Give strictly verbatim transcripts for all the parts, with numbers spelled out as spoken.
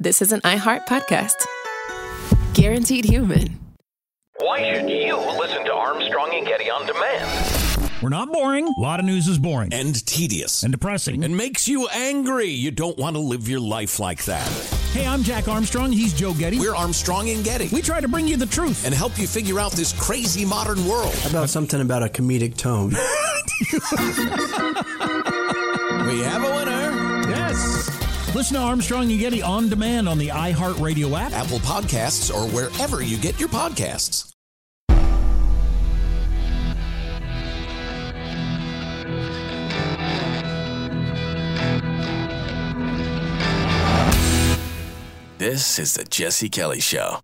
this is an iHeart podcast. Guaranteed human. Why should you listen to Armstrong and Getty on demand? We're not boring. A lot of news is boring. And tedious. And depressing. And makes you angry. You don't want to live your life like that. Hey, I'm Jack Armstrong. He's Joe Getty. We're Armstrong and Getty. We try to bring you the truth. And help you figure out this crazy modern world. How about something about a comedic tone? We have a winner. Yes. Listen to Armstrong and Getty on demand on the iHeartRadio app, Apple Podcasts, or wherever you get your podcasts. This is the Jesse Kelly Show.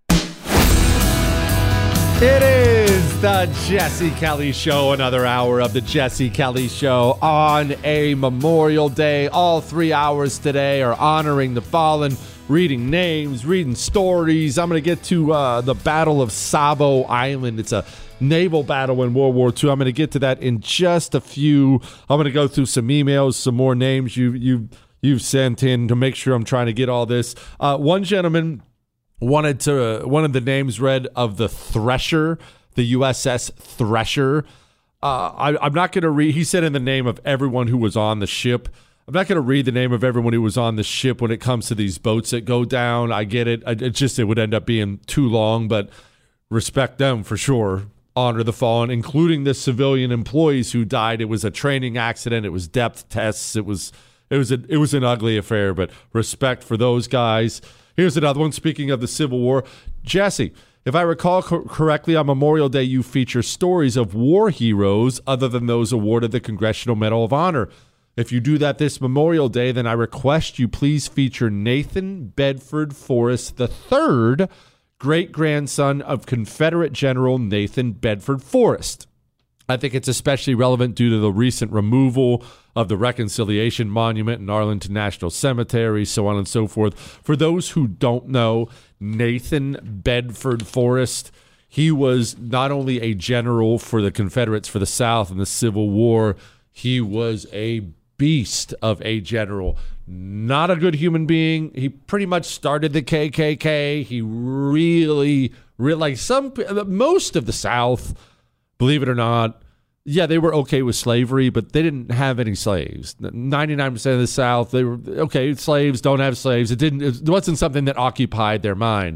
It is the Jesse Kelly Show, another hour of the Jesse Kelly Show on a Memorial Day. All three hours today are honoring the fallen, reading names, reading stories. I'm going to get to uh, the Battle of Savo Island. It's a naval battle in World War Two. I'm going to get to that in just a few. I'm going to go through some emails, some more names you, you, you've sent in to make sure I'm trying to get all this. Uh, one gentleman wanted to uh, one of the names read of the Thresher, the U S S Thresher. Uh, I, I'm not going to read. He said in the name of everyone who was on the ship. I'm not going to read the name of everyone who was on the ship when it comes to these boats that go down. I get it. It just it would end up being too long, but respect them for sure. Honor the fallen, including the civilian employees who died. It was a training accident. It was depth tests. It was it was a, it was an ugly affair, but respect for those guys. Here's another one. Speaking of the Civil War, Jesse, if I recall co- correctly, on Memorial Day, you feature stories of war heroes other than those awarded the Congressional Medal of Honor. If you do that this Memorial Day, then I request you please feature Nathan Bedford Forrest the third, great-grandson of Confederate General Nathan Bedford Forrest. I think it's especially relevant due to the recent removal of the Reconciliation Monument in Arlington National Cemetery, so on and so forth. For those who don't know, Nathan Bedford Forrest, he was not only a general for the Confederates for the South in the Civil War, he was a beast of a general. Not a good human being. He pretty much started the K K K. He really, really, like some, most of the South, believe it or not, yeah, they were okay with slavery, but they didn't have any slaves. ninety-nine percent of the South, they were, okay, slaves, don't have slaves. It didn't. It wasn't something that occupied their mind.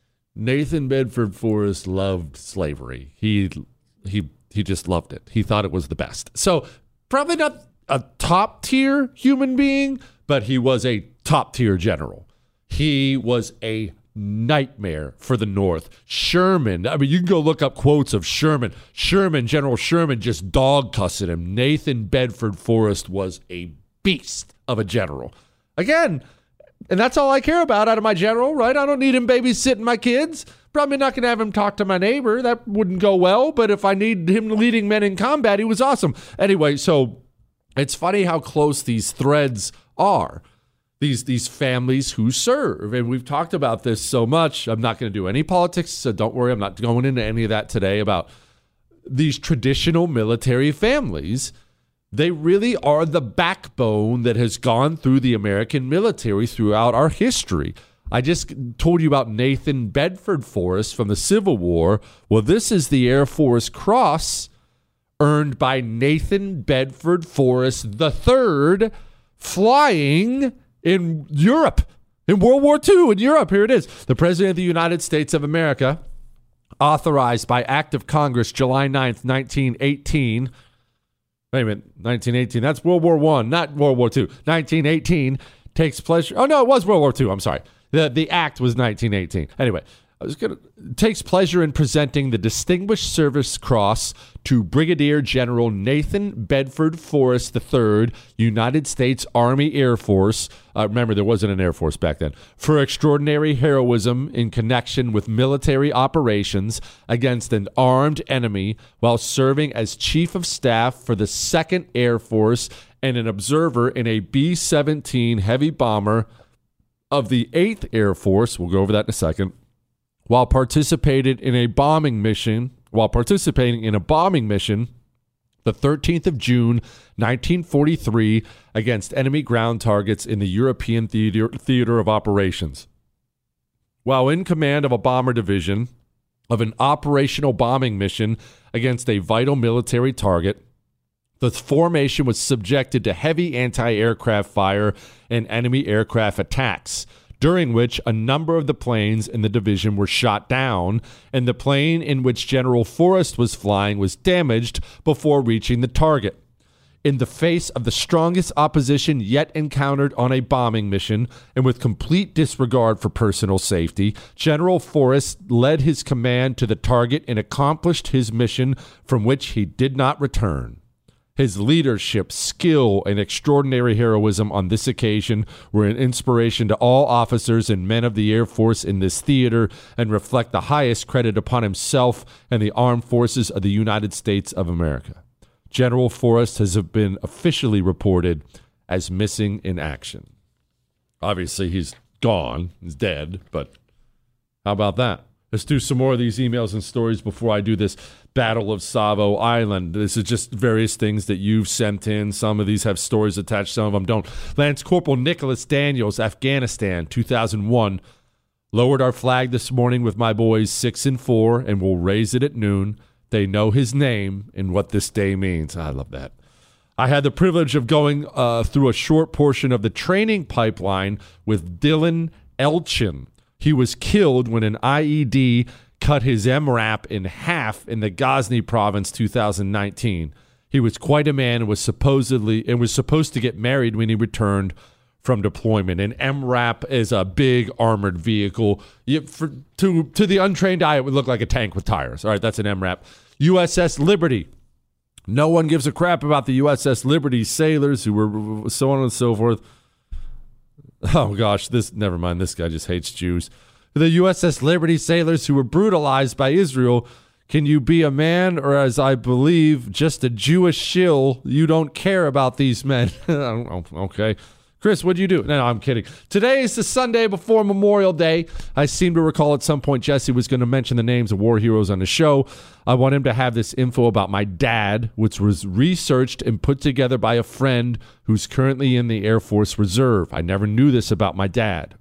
Nathan Bedford Forrest loved slavery. He he he just loved it. He thought it was the best. So probably not a top-tier human being, but he was a top-tier general. He was a nightmare for the North. Sherman, I mean, you can go look up quotes of Sherman. Sherman, General Sherman, just dog cussing him. Nathan Bedford Forrest was a beast of a general. Again, and that's all I care about out of my general, right? I don't need him babysitting my kids. Probably not going to have him talk to my neighbor. That wouldn't go well, but if I need him leading men in combat, he was awesome. Anyway, so it's funny how close these threads are. These these families who serve. And we've talked about this so much. I'm not going to do any politics, so don't worry. I'm not going into any of that today about these traditional military families. They really are the backbone that has gone through the American military throughout our history. I just told you about Nathan Bedford Forrest from the Civil War. Well, this is the Air Force Cross earned by Nathan Bedford Forrest the third, flying in Europe, in World War Two in Europe. Here it is. The President of the United States of America, authorized by Act of Congress, July ninth, nineteen eighteen. Wait a minute, nineteen eighteen. That's World War One, not World War Two. nineteen eighteen takes pleasure. Oh, no, it was World War Two. I'm sorry. The, the act was nineteen eighteen. Anyway, I was gonna takes pleasure in presenting the Distinguished Service Cross to Brigadier General Nathan Bedford Forrest the third, United States Army Air Force. Uh, remember, there wasn't an Air Force back then. For extraordinary heroism in connection with military operations against an armed enemy while serving as Chief of Staff for the second Air Force and an observer in a B seventeen heavy bomber of the eighth Air Force. We'll go over that in a second. While participated in a bombing mission, while participating in a bombing mission, the thirteenth of June, nineteen forty-three, against enemy ground targets in the European theater, theater of operations. while in command of a bomber division of an operational bombing mission against a vital military target. The formation was subjected to heavy anti-aircraft fire and enemy aircraft attacks, during which a number of the planes in the division were shot down, and the plane in which General Forrest was flying was damaged before reaching the target. In the face of the strongest opposition yet encountered on a bombing mission, and with complete disregard for personal safety, General Forrest led his command to the target and accomplished his mission, from which he did not return. His leadership, skill, and extraordinary heroism on this occasion were an inspiration to all officers and men of the Air Force in this theater and reflect the highest credit upon himself and the armed forces of the United States of America. General Forrest has been officially reported as missing in action. Obviously, he's gone. He's dead, but how about that? Let's do some more of these emails and stories before I do this Battle of Savo Island. This is just various things that you've sent in. Some of these have stories attached, some of them don't. Lance Corporal Nicholas Daniels, Afghanistan, two thousand one. Lowered our flag this morning with my boys six and four, and we'll raise it at noon. They know his name and what this day means. I love that. I had the privilege of going uh, through a short portion of the training pipeline with Dylan Elchin. He was killed when an I E D cut his M RAP in half in the Ghazni province two thousand nineteen. He was quite a man and was supposedly and was supposed to get married when he returned from deployment. An M RAP is a big armored vehicle. You, for, to, to the untrained eye, it would look like a tank with tires. All right, that's an M RAP. U S S Liberty. No one gives a crap about the U S S Liberty sailors who were so on and so forth. Oh, gosh, this never mind. This guy just hates Jews. The U S S Liberty sailors who were brutalized by Israel. Can you be a man or, as I believe, just a Jewish shill? You don't care about these men. Okay. Chris, what'd you do? No, I'm kidding. Today is the Sunday before Memorial Day. I seem to recall at some point Jesse was going to mention the names of war heroes on the show. I want him to have this info about my dad, which was researched and put together by a friend who's currently in the Air Force Reserve. I never knew this about my dad.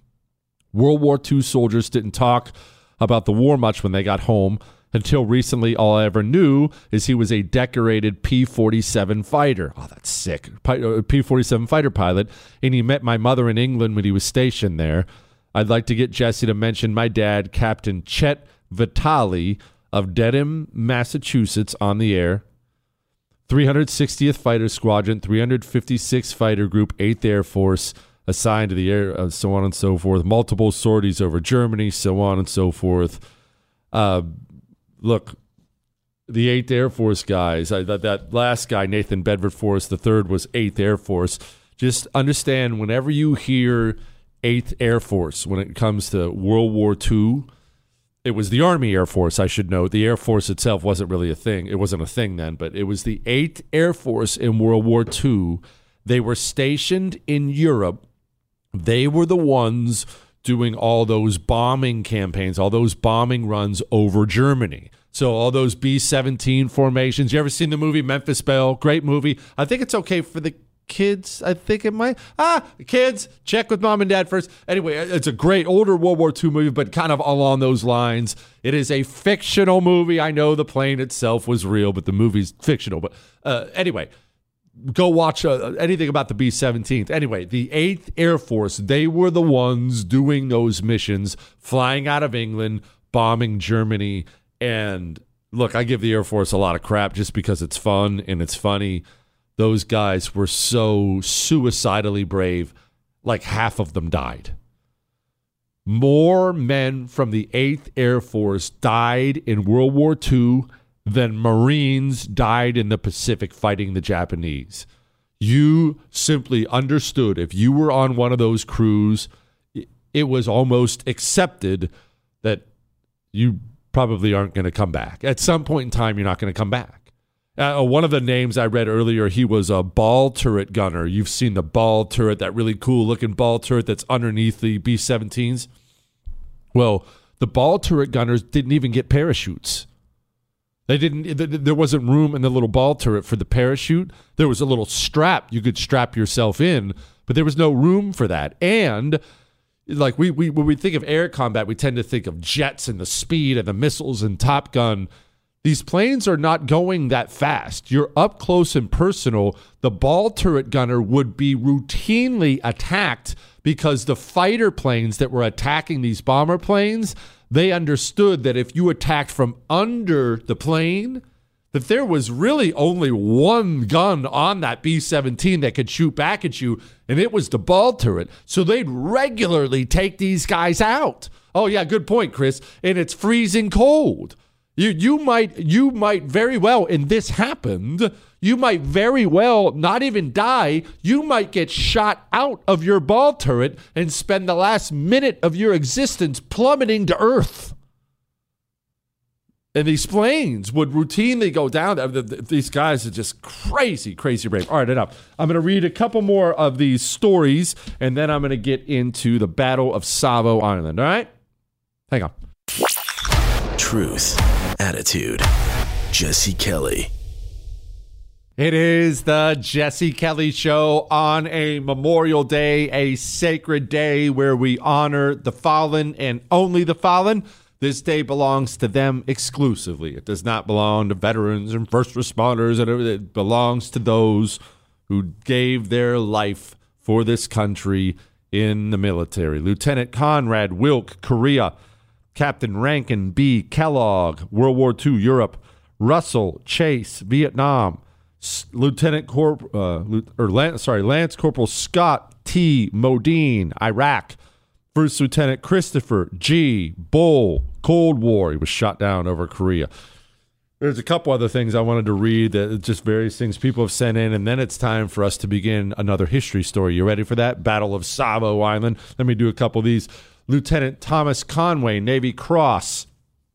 World War Two soldiers didn't talk about the war much when they got home. Until recently, all I ever knew is he was a decorated P forty-seven fighter. Oh, that's sick. P forty-seven fighter pilot. And he met my mother in England when he was stationed there. I'd like to get Jesse to mention my dad, Captain Chet Vitale of Dedham, Massachusetts, on the air. three hundred sixtieth Fighter Squadron, three hundred fifty-sixth Fighter Group, eighth Air Force, assigned to the air, uh, so on and so forth. Multiple sorties over Germany, so on and so forth. Uh... Look, the eighth Air Force guys, I, that, that last guy, Nathan Bedford Forrest, the third was eighth Air Force. Just understand, whenever you hear eighth Air Force, when it comes to World War Two, it was the Army Air Force, I should note. The Air Force itself wasn't really a thing. It wasn't a thing then, but it was the eighth Air Force in World War Two. They were stationed in Europe. They were the ones doing all those bombing campaigns, all those bombing runs over Germany. So all those B seventeen formations. You ever seen the movie Memphis Belle? Great movie. I think it's okay for the kids. I think it might. Ah, kids, check with mom and dad first. Anyway, it's a great older World War Two movie, but kind of along those lines. It is a fictional movie. I know the plane itself was real, but the movie's fictional. But uh, anyway, go watch uh, anything about the B seventeen. Anyway, the eighth Air Force, they were the ones doing those missions, flying out of England, bombing Germany. And look, I give the Air Force a lot of crap just because it's fun and it's funny. Those guys were so suicidally brave, like half of them died. More men from the eighth Air Force died in World War Two than Marines died in the Pacific fighting the Japanese. You simply understood, if you were on one of those crews, it was almost accepted that you probably aren't going to come back. At some point in time, you're not going to come back. Uh, one of the names I read earlier, he was a ball turret gunner. You've seen the ball turret, that really cool-looking ball turret that's underneath the B seventeens. Well, the ball turret gunners didn't even get parachutes. They didn't. There wasn't room in the little ball turret for the parachute. There was a little strap you could strap yourself in, but there was no room for that. And like we, we when we think of air combat, we tend to think of jets and the speed and the missiles and Top Gun. These planes are not going that fast. You're up close and personal. The ball turret gunner would be routinely attacked because the fighter planes that were attacking these bomber planes, they understood that if you attacked from under the plane, that there was really only one gun on that B seventeen that could shoot back at you, and it was the ball turret. So they'd regularly take these guys out. Oh, yeah, good point, Chris. And it's freezing cold. You you might you might very well, and this happened, you might very well not even die. You might get shot out of your ball turret and spend the last minute of your existence plummeting to earth. And these planes would routinely go down. These guys are just crazy, crazy brave. All right, enough. I'm going to read a couple more of these stories, and then I'm going to get into the Battle of Savo Island. All right? Hang on. Truth, attitude, Jesse Kelly. It is the Jesse Kelly Show on a Memorial Day, a sacred day where we honor the fallen and only the fallen. This day belongs to them exclusively. It does not belong to veterans and first responders. It belongs to those who gave their life for this country in the military. Lieutenant Conrad Wilk, Korea. Captain Rankin B. Kellogg, World War Two, Europe. Russell Chase, Vietnam. S- Lieutenant Corp, uh, or Lance, sorry, Lance Corporal Scott T. Modine, Iraq. First Lieutenant Christopher G. Bull, Cold War. He was shot down over Korea. There's a couple other things I wanted to read, that just various things people have sent in, and then it's time for us to begin another history story. You ready for that? Battle of Savo Island. Let me do a couple of these. Lieutenant Thomas Conway, Navy Cross.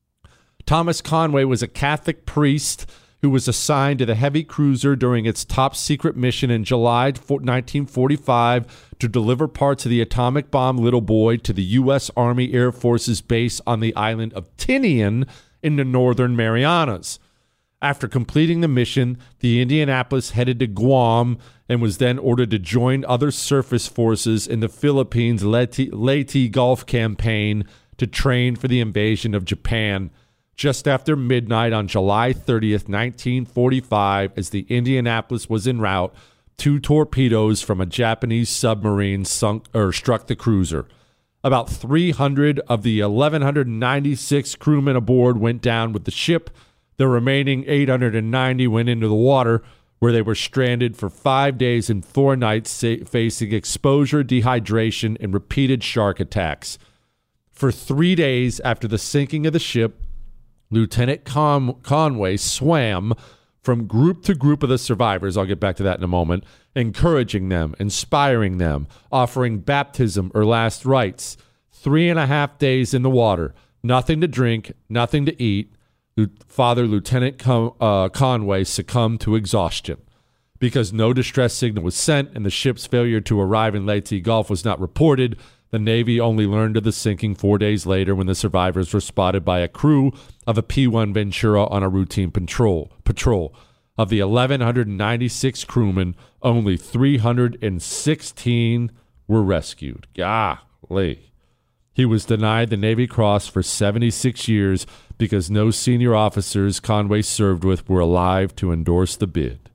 Thomas Conway was a Catholic priest who was assigned to the heavy cruiser during its top secret mission in July nineteen forty-five to deliver parts of the atomic bomb Little Boy to the U S Army Air Force's base on the island of Tinian in the northern Marianas. After completing the mission, the Indianapolis headed to Guam and was then ordered to join other surface forces in the Philippines' Leyte, Leyte Gulf campaign to train for the invasion of Japan. Just after midnight on July thirtieth, nineteen forty-five, as the Indianapolis was en route, two torpedoes from a Japanese submarine sunk or struck the cruiser. About three hundred of the one thousand one hundred ninety-six crewmen aboard went down with the ship. The remaining eight hundred ninety went into the water, where they were stranded for five days and four nights, sa- facing exposure, dehydration, and repeated shark attacks. For three days after the sinking of the ship, Lieutenant Con- Conway swam from group to group of the survivors. I'll get back to that in a moment. Encouraging them, inspiring them, offering baptism or last rites. Three and a half days in the water. Nothing to drink, nothing to eat. Father Lieutenant Con- uh, Conway succumbed to exhaustion. Because no distress signal was sent and the ship's failure to arrive in Leyte Gulf was not reported, the Navy only learned of the sinking four days later when the survivors were spotted by a crew of a P one Ventura on a routine patrol. patrol. Of the one thousand one hundred ninety-six crewmen, only three hundred sixteen were rescued. Golly. He was denied the Navy Cross for seventy-six years because no senior officers Conway served with were alive to endorse the bid.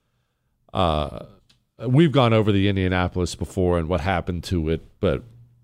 Uh, we've gone over the Indianapolis before and what happened to it, but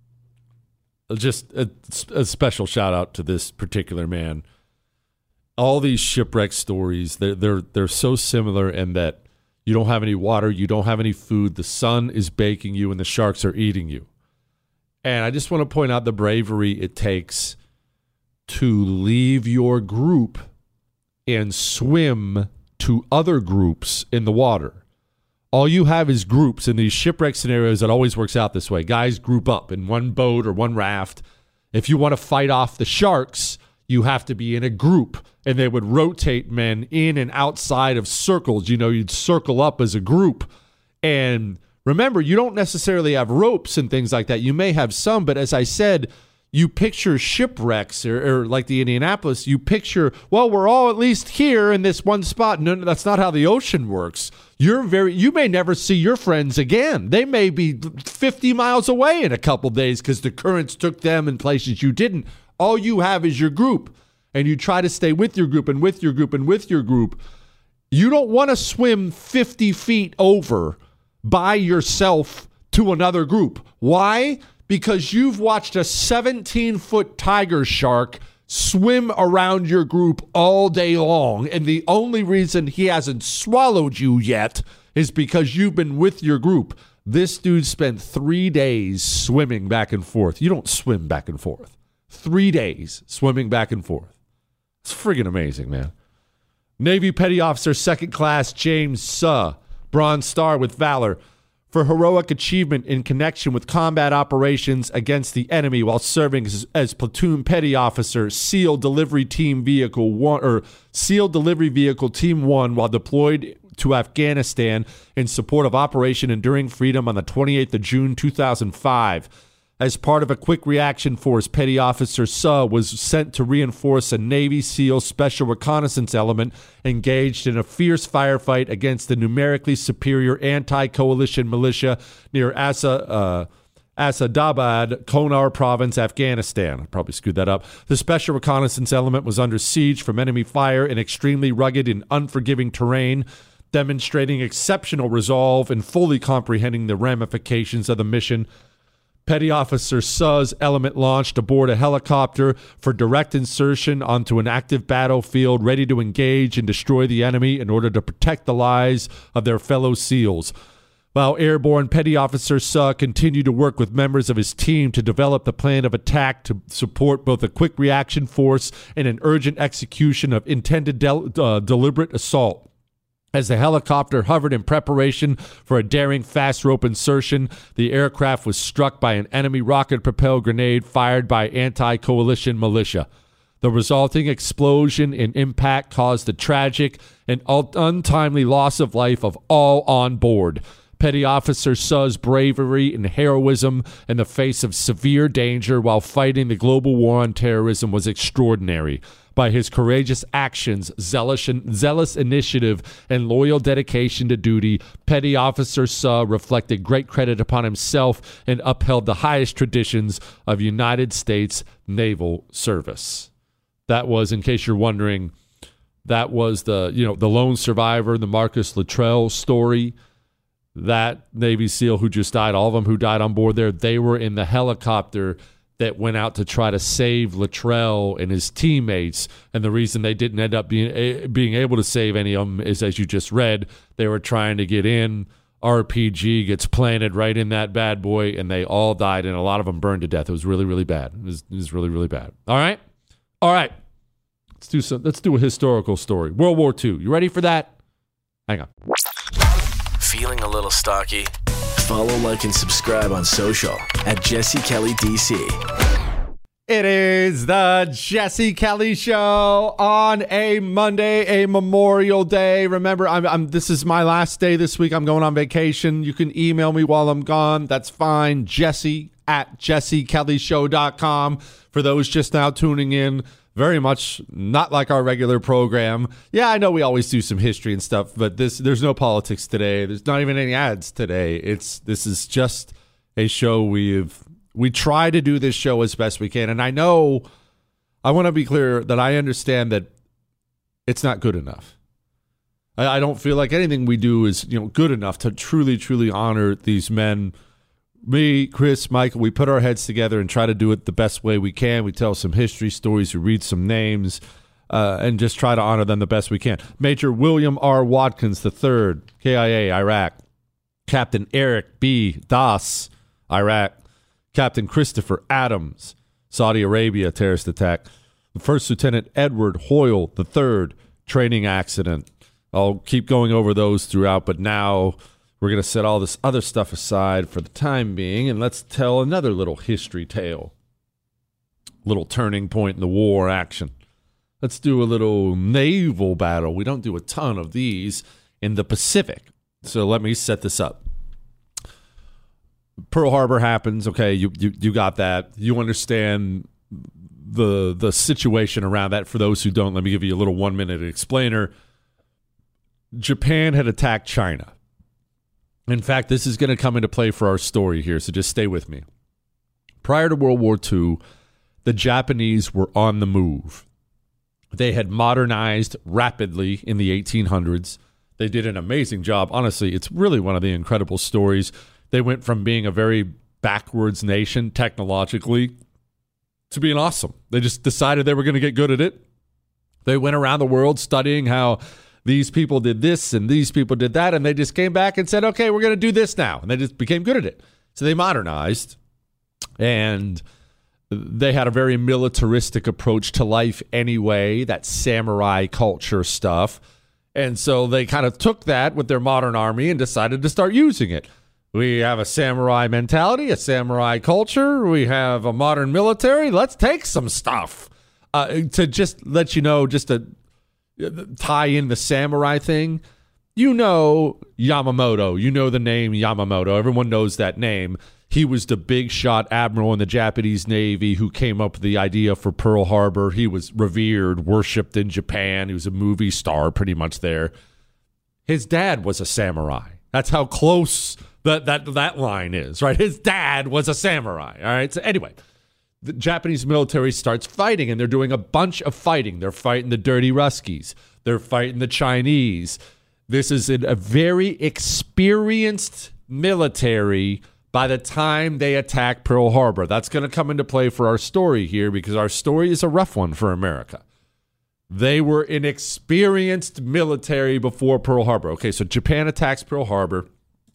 just a, a special shout out to this particular man. All these shipwreck stories, they're, they're, they're so similar in that you don't have any water, you don't have any food, the sun is baking you, and the sharks are eating you. And I just want to point out the bravery it takes to leave your group and swim to other groups in the water. All you have is groups in these shipwreck scenarios. It always works out this way. Guys group up in one boat or one raft. If you want to fight off the sharks, you have to be in a group, and they would rotate men in and outside of circles. You know, you'd circle up as a group. And remember, you don't necessarily have ropes and things like that. You may have some, but as I said, you picture shipwrecks or, or like the Indianapolis, you picture, well, we're all at least here in this one spot. No, no, that's not how the ocean works. You're very, you may never see your friends again. They may be fifty miles away in a couple days because the currents took them in places you didn't. All you have is your group, and you try to stay with your group and with your group and with your group. You don't want to swim fifty feet over by yourself to another group. Why? Because you've watched a seventeen-foot tiger shark swim around your group all day long, and the only reason he hasn't swallowed you yet is because you've been with your group. This dude spent three days swimming back and forth. You don't swim back and forth. Three days swimming back and forth. It's friggin' amazing, man. Navy Petty Officer Second Class James Suh, Bronze Star with Valor, for heroic achievement in connection with combat operations against the enemy while serving as, as platoon petty officer, SEAL Delivery Team Vehicle One or SEAL Delivery Vehicle Team One, while deployed to Afghanistan in support of Operation Enduring Freedom on the twenty-eighth of June two thousand five. As part of a quick reaction force, Petty Officer Suh was sent to reinforce a Navy SEAL Special Reconnaissance element engaged in a fierce firefight against the numerically superior anti-coalition militia near Asa, uh, Asadabad, Konar Province, Afghanistan. I probably screwed that up. The Special Reconnaissance element was under siege from enemy fire in extremely rugged and unforgiving terrain, demonstrating exceptional resolve and fully comprehending the ramifications of the mission. Petty Officer Suh's element launched aboard a helicopter for direct insertion onto an active battlefield, ready to engage and destroy the enemy in order to protect the lives of their fellow SEALs. While airborne, Petty Officer Suh continued to work with members of his team to develop the plan of attack to support both a quick reaction force and an urgent execution of intended del- uh, deliberate assault. As the helicopter hovered in preparation for a daring fast rope insertion, the aircraft was struck by an enemy rocket-propelled grenade fired by anti-coalition militia. The resulting explosion and impact caused the tragic and untimely loss of life of all on board. Petty Officer Suh's bravery and heroism in the face of severe danger while fighting the global war on terrorism was extraordinary. By his courageous actions, zealous, zealous initiative, and loyal dedication to duty, Petty Officer Suh reflected great credit upon himself and upheld the highest traditions of United States naval service. That was, in case you're wondering, that was the, you know, the lone survivor, the Marcus Luttrell story. That Navy SEAL who just died, all of them who died on board there, they were in the helicopter that went out to try to save Luttrell and his teammates. And the reason they didn't end up being a, being able to save any of them is, as you just read, they were trying to get in. R P G gets planted right in that bad boy, and they all died, and a lot of them burned to death. It was really, really bad. It was, it was really, really bad. All right? All right. Let's do some. Let's do a historical story. World War Two. You ready for that? Hang on. Feeling a little stocky? Follow, like, and subscribe on social at Jesse Kelly D C. It is the Jesse Kelly Show on a Monday, a Memorial Day. Remember, I'm, I'm. This is my last day this week. I'm going on vacation. You can email me while I'm gone. That's fine. Jesse at jesse kelly show dot com. For those just now tuning in, very much not like our regular program. Yeah, I know we always do some history and stuff, but this there's no politics today. There's not even any ads today. It's this is just a show we've we try to do this show as best we can. And I know I want to be clear that I understand that it's not good enough. I, I don't feel like anything we do is, you know, good enough to truly, truly honor these men. Me, Chris, Michael, we put our heads together and try to do it the best way we can. We tell some history stories, we read some names, uh, and just try to honor them the best we can. Major William R. Watkins the third, K I A, Iraq. Captain Eric B. Das, Iraq. Captain Christopher Adams, Saudi Arabia, terrorist attack. First Lieutenant Edward Hoyle the third, training accident. I'll keep going over those throughout, but now we're going to set all this other stuff aside for the time being, and let's tell another little history tale. Little turning point in the war action. Let's do a little naval battle. We don't do a ton of these in the Pacific. So let me set this up. Pearl Harbor happens. Okay, you, you you got that. You understand the the situation around that. For those who don't, let me give you a little one-minute explainer. Japan had attacked China. In fact, this is going to come into play for our story here, so just stay with me. Prior to World War Two, the Japanese were on the move. They had modernized rapidly in the eighteen hundreds. They did an amazing job. Honestly, it's really one of the incredible stories. They went from being a very backwards nation technologically to being awesome. They just decided they were going to get good at it. They went around the world studying how these people did this and these people did that, and they just came back and said, okay, we're going to do this now. And they just became good at it. So they modernized, and they had a very militaristic approach to life anyway, that samurai culture stuff. And so they kind of took that with their modern army and decided to start using it. We have a samurai mentality, a samurai culture. We have a modern military. Let's take some stuff. Uh, to just let you know, just to tie in the samurai thing, you know Yamamoto. You know the name Yamamoto. Everyone knows that name. He was the big shot admiral in the Japanese Navy who came up with the idea for Pearl Harbor. He was revered, worshipped in Japan. He was a movie star pretty much there. His dad was a samurai. That's how close that that that line is, right? His dad was a samurai, all right? So anyway, the Japanese military starts fighting, and they're doing a bunch of fighting. They're fighting the Dirty Ruskies. They're fighting the Chinese. This is a very experienced military by the time they attack Pearl Harbor. That's going to come into play for our story here, because our story is a rough one for America. They were an experienced military before Pearl Harbor. Okay, so Japan attacks Pearl Harbor.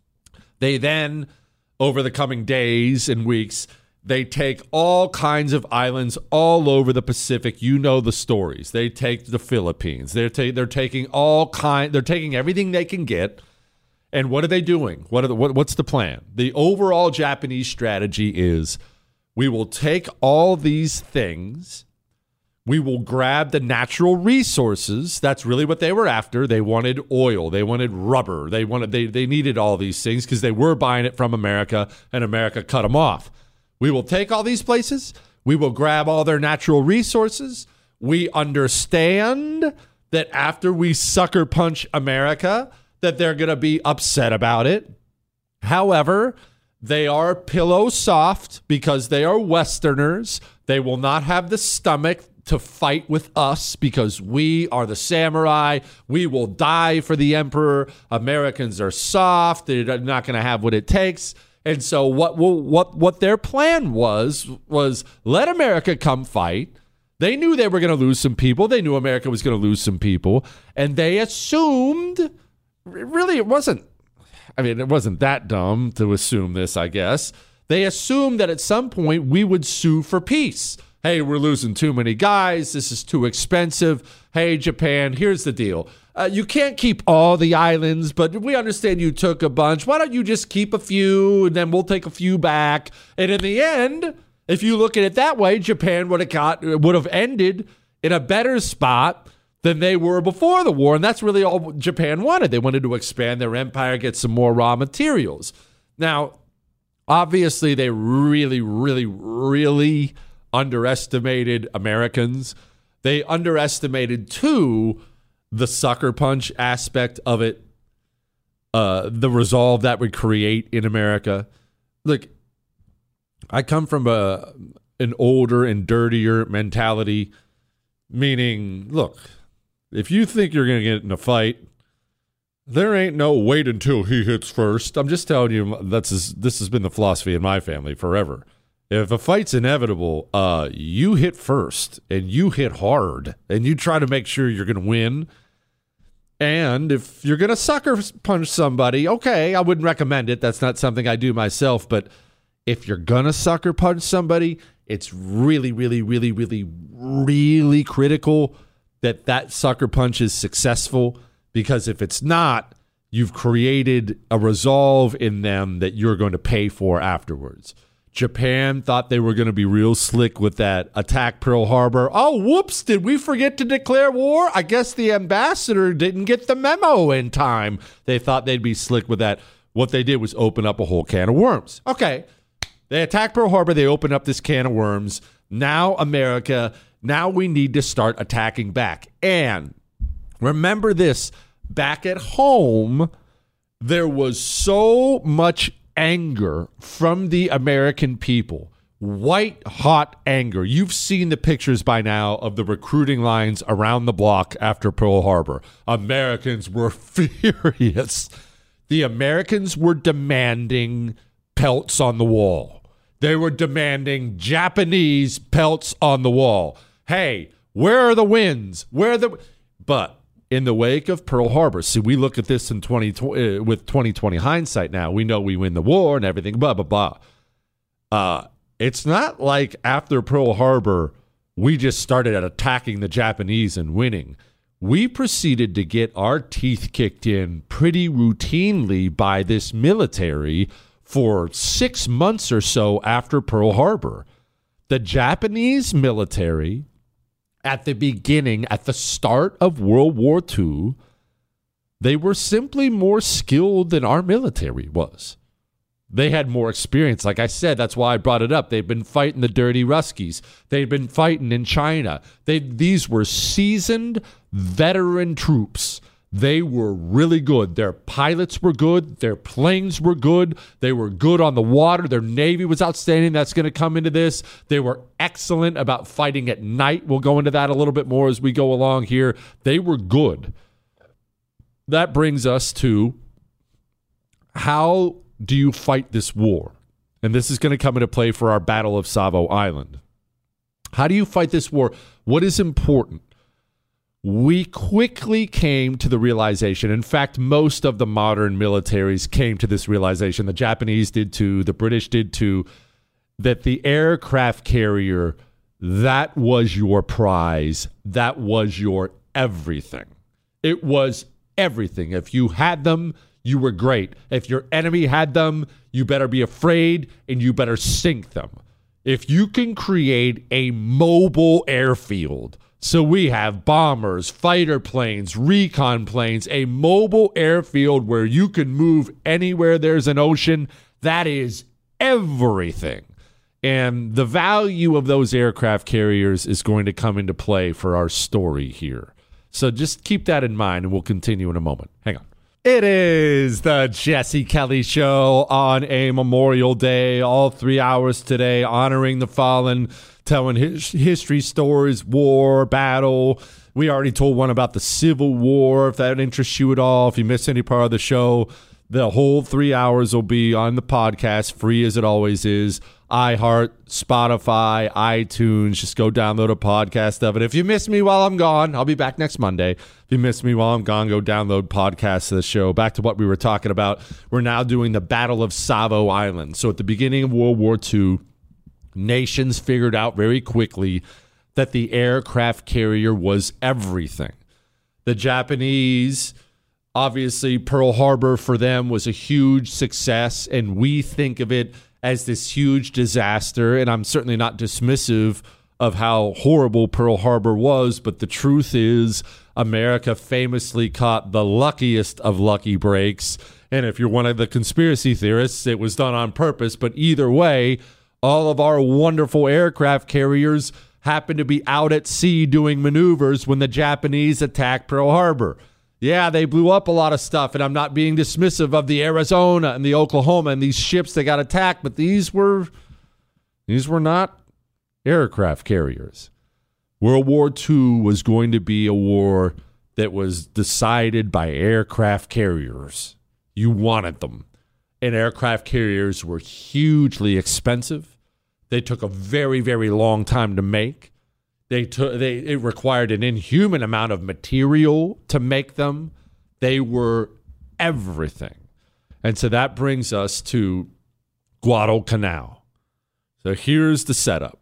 They then, over the coming days and weeks, they take all kinds of islands all over the Pacific. You know the stories. They take the Philippines. They're, ta- they're taking all kind. They're taking everything they can get. And what are they doing? What are the, what, what's the plan? The overall Japanese strategy is, we will take all these things. We will grab the natural resources. That's really what they were after. They wanted oil. They wanted rubber. They wanted they they needed all these things because they were buying it from America, and America cut them off. We will take all these places. We will grab all their natural resources. We understand that after we sucker punch America, that they're going to be upset about it. However, they are pillow soft because they are Westerners. They will not have the stomach to fight with us because we are the samurai. We will die for the emperor. Americans are soft. They're not going to have what it takes. And so what what what their plan was, was let America come fight. They knew they were going to lose some people. They knew America was going to lose some people. And they assumed, really it wasn't, I mean, it wasn't that dumb to assume this, I guess. They assumed that at some point we would sue for peace. Hey, we're losing too many guys. This is too expensive. Hey, Japan, here's the deal. Uh, you can't keep all the islands, but we understand you took a bunch. Why don't you just keep a few, and then we'll take a few back. And in the end, if you look at it that way, Japan would have got would have ended in a better spot than they were before the war. And that's really all Japan wanted. They wanted to expand their empire, get some more raw materials. Now, obviously, they really, really, really underestimated Americans. They underestimated, too, the sucker punch aspect of it, uh, the resolve that would create in America. Look, I come from a an older and dirtier mentality, meaning, look, if you think you're going to get in a fight, there ain't no wait until he hits first. I'm just telling you, that's this has been the philosophy in my family forever. If a fight's inevitable, uh, you hit first, and you hit hard, and you try to make sure you're going to win. And if you're going to sucker punch somebody, okay, I wouldn't recommend it. That's not something I do myself. But if you're going to sucker punch somebody, it's really, really, really, really, really critical that that sucker punch is successful. Because if it's not, you've created a resolve in them that you're going to pay for afterwards. Japan thought they were going to be real slick with that attack Pearl Harbor. Oh, whoops, did we forget to declare war? I guess the ambassador didn't get the memo in time. They thought they'd be slick with that. What they did was open up a whole can of worms. Okay, they attacked Pearl Harbor. They opened up this can of worms. Now America, now we need to start attacking back. And remember this, back at home, there was so much anger from the American people. White hot anger. You've seen the pictures by now of the recruiting lines around the block after Pearl Harbor. Americans were furious. The Americans were demanding pelts on the wall. They were demanding Japanese pelts on the wall. Hey, where are the wins? Where are the... But in the wake of Pearl Harbor, see, we look at this in twenty twenty uh, with twenty twenty hindsight now. We know we win the war and everything, blah, blah, blah. Uh, it's not like after Pearl Harbor, we just started attacking the Japanese and winning. We proceeded to get our teeth kicked in pretty routinely by this military for six months or so after Pearl Harbor. The Japanese military, at the beginning, at the start of World War Two, they were simply more skilled than our military was. They had more experience. Like I said, that's why I brought it up. They've been fighting the dirty Ruskies. They've been fighting in China. They These were seasoned veteran troops. They were really good. Their pilots were good. Their planes were good. They were good on the water. Their Navy was outstanding. That's going to come into this. They were excellent about fighting at night. We'll go into that a little bit more as we go along here. They were good. That brings us to how do you fight this war? And this is going to come into play for our Battle of Savo Island. How do you fight this war? What is important? We quickly came to the realization, in fact, most of the modern militaries came to this realization, the Japanese did too, the British did too, that the aircraft carrier, that was your prize, that was your everything. It was everything. If you had them, you were great. If your enemy had them, you better be afraid and you better sink them. If you can create a mobile airfield, so we have bombers, fighter planes, recon planes, a mobile airfield where you can move anywhere there's an ocean, that is everything. And the value of those aircraft carriers is going to come into play for our story here. So just keep that in mind, and we'll continue in a moment. Hang on. It is the Jesse Kelly Show on a Memorial Day, all three hours today, honoring the fallen, telling his history stories, war, battle. We already told one about the Civil War, if that interests you at all. If you missed any part of the show, the whole three hours will be on the podcast, free as it always is. iHeart, Spotify, iTunes. Just go download a podcast of it. If you miss me while I'm gone, I'll be back next Monday. If you miss me while I'm gone, go download podcasts of the show. Back to what we were talking about. We're now doing the Battle of Savo Island. So at the beginning of World War Two, nations figured out very quickly that the aircraft carrier was everything. The Japanese, obviously, Pearl Harbor for them was a huge success, and we think of it as this huge disaster, and I'm certainly not dismissive of how horrible Pearl Harbor was, but the truth is America famously caught the luckiest of lucky breaks, and if you're one of the conspiracy theorists, it was done on purpose, but either way, all of our wonderful aircraft carriers happened to be out at sea doing maneuvers when the Japanese attacked Pearl Harbor. Yeah, they blew up a lot of stuff, and I'm not being dismissive of the Arizona and the Oklahoma and these ships that got attacked, but these were these were not aircraft carriers. World War Two was going to be a war that was decided by aircraft carriers. You wanted them. And aircraft carriers were hugely expensive. They took a very, very long time to make. They took they it required an inhuman amount of material to make them. They were everything. And so that brings us to Guadalcanal. So here's the setup.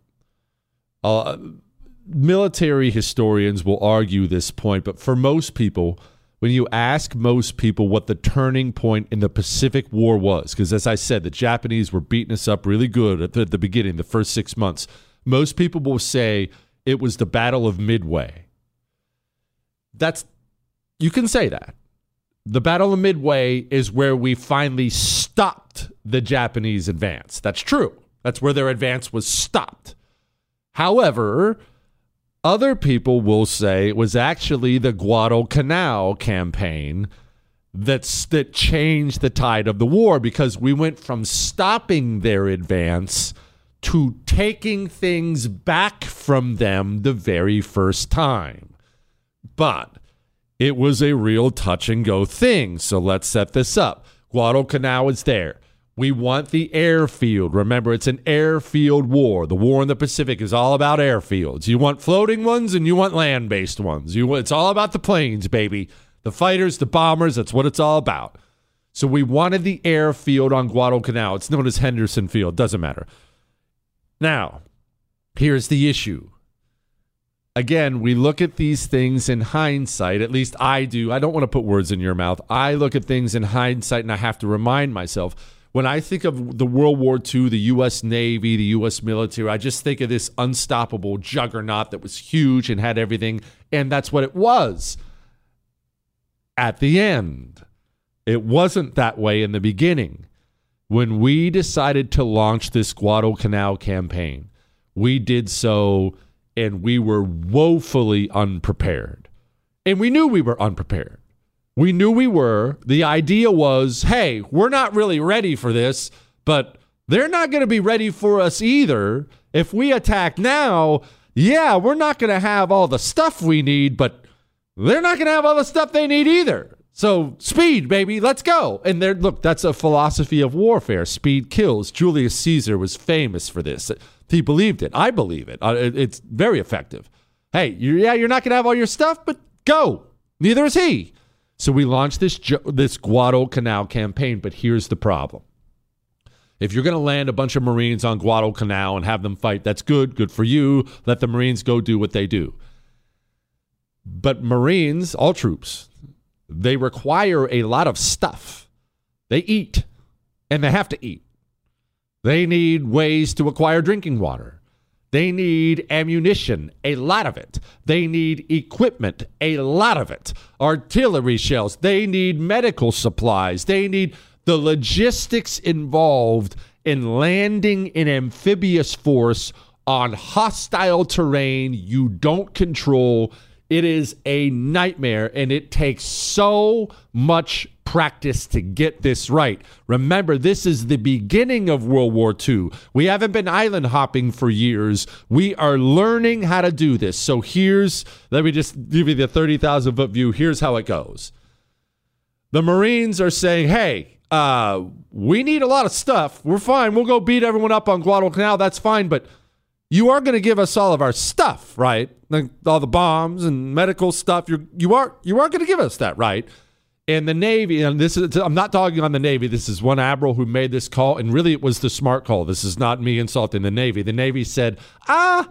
Uh, military historians will argue this point, but for most people, when you ask most people what the turning point in the Pacific War was, because as I said, the Japanese were beating us up really good at the, at the beginning, the first six months, most people will say it was the Battle of Midway. That's, you can say that. the Battle of Midway is where we finally stopped the Japanese advance. That's true. That's where their advance was stopped. However, other people will say it was actually the Guadalcanal campaign that's, that changed the tide of the war, because we went from stopping their advance to taking things back from them the very first time. But it was a real touch and go thing. So let's set this up. Guadalcanal is there. We want the airfield. Remember, it's an airfield war. The war in the Pacific is all about airfields. You want floating ones and you want land-based ones. You, it's all about the planes, baby. The fighters, the bombers, that's what it's all about. So we wanted the airfield on Guadalcanal. It's known as Henderson Field. Doesn't matter. Now, here's the issue. Again, we look at these things in hindsight. At least I do. I don't want to put words in your mouth. I look at things in hindsight, and I have to remind myself, when I think of the World War Two, the U S Navy, the U S military, I just think of this unstoppable juggernaut that was huge and had everything, and that's what it was at the end. It wasn't that way in the beginning. When we decided to launch this Guadalcanal campaign, we did so, and we were woefully unprepared. And we knew we were unprepared. We knew we were. The idea was, hey, we're not really ready for this, but they're not going to be ready for us either. If we attack now, yeah, we're not going to have all the stuff we need, but they're not going to have all the stuff they need either. So speed, baby, let's go. And there, look, that's a philosophy of warfare. Speed kills. Julius Caesar was famous for this. He believed it. I believe it. Uh, it it's very effective. Hey, you, yeah, you're not going to have all your stuff, but go. Neither is he. So we launched this this Guadalcanal campaign, but here's the problem. If you're going to land a bunch of Marines on Guadalcanal and have them fight, that's good. Good for you. Let the Marines go do what they do. But Marines, all troops, they require a lot of stuff. They eat, and they have to eat. They need ways to acquire drinking water. They need ammunition, a lot of it. They need equipment, a lot of it. Artillery shells. They need medical supplies. They need the logistics involved in landing an amphibious force on hostile terrain you don't control. It is a nightmare, and it takes so much practice to get this right. Remember, this is the beginning of World War Two. We haven't been island hopping for years. We are learning how to do this. So here's, let me just give you the thirty thousand foot view. Here's how it goes. The Marines are saying, hey, uh, we need a lot of stuff. We're fine. We'll go beat everyone up on Guadalcanal. That's fine. But you are going to give us all of our stuff, right? Like all the bombs and medical stuff. You're, you are, you are going to give us that, right? And the Navy, and this is, I'm not talking on the Navy. This is one admiral who made this call, and really it was the smart call. This is not me insulting the Navy. The Navy said, ah,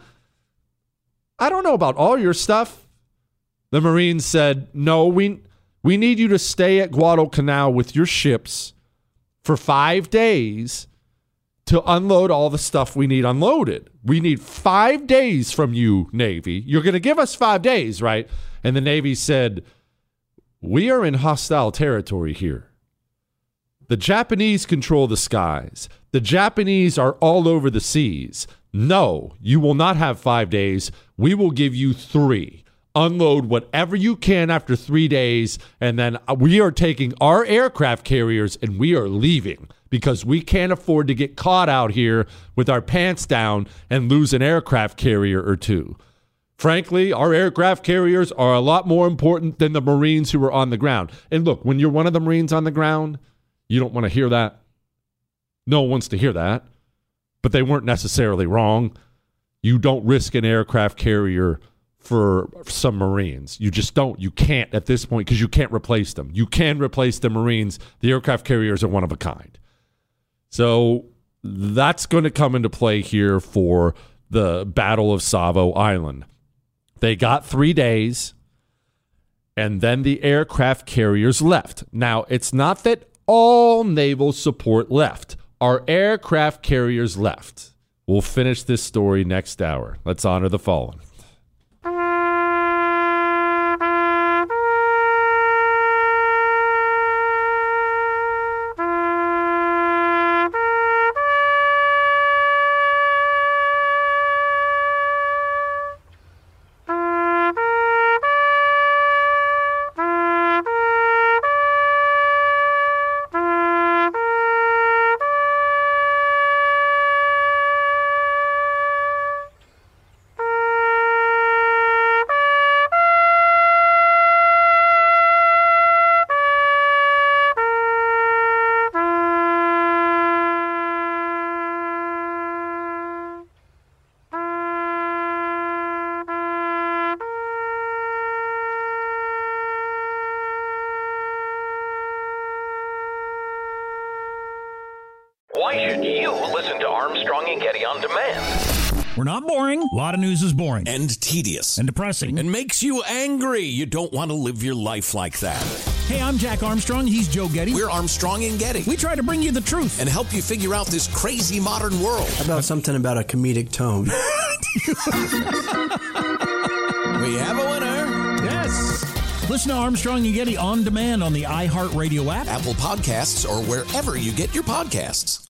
I don't know about all your stuff. The Marines said, no, we, we need you to stay at Guadalcanal with your ships for five days to unload all the stuff we need unloaded. We need five days from you, Navy. You're going to give us five days, right? And the Navy said, we are in hostile territory here. The Japanese control the skies. The Japanese are all over the seas. No, you will not have five days. We will give you three. Unload whatever you can after three days, and then we are taking our aircraft carriers and we are leaving because we can't afford to get caught out here with our pants down and lose an aircraft carrier or two. Frankly, our aircraft carriers are a lot more important than the Marines who are on the ground. And look, when you're one of the Marines on the ground, you don't want to hear that. No one wants to hear that. But they weren't necessarily wrong. You don't risk an aircraft carrier for some Marines. You just don't. You can't at this point because you can't replace them. You can replace the Marines. The aircraft carriers are one of a kind. So that's going to come into play here for the Battle of Savo Island. They got three days, and then the aircraft carriers left. Now, it's not that all naval support left. Our aircraft carriers left. We'll finish this story next hour. Let's honor the fallen. and Getty on Demand. We're not boring. A lot of news is boring And tedious. and depressing. And makes you angry. You don't want to live your life like that. Hey, I'm Jack Armstrong. He's Joe Getty. We're Armstrong and Getty. We try to bring you the truth. And help you figure out this crazy modern world. How about something about a comedic tone? We have a winner. Yes. Listen to Armstrong and Getty on demand on the iHeartRadio app. Apple Podcasts or wherever you get your podcasts.